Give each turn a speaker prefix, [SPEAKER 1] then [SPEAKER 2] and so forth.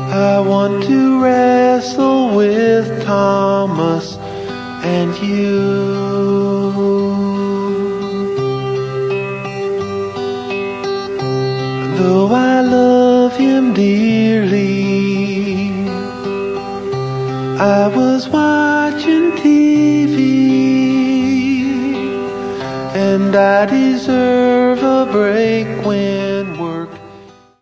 [SPEAKER 1] I want to wrestle with Thomas and you. Though I love him dearly, I was watching TV, and I deserve a break when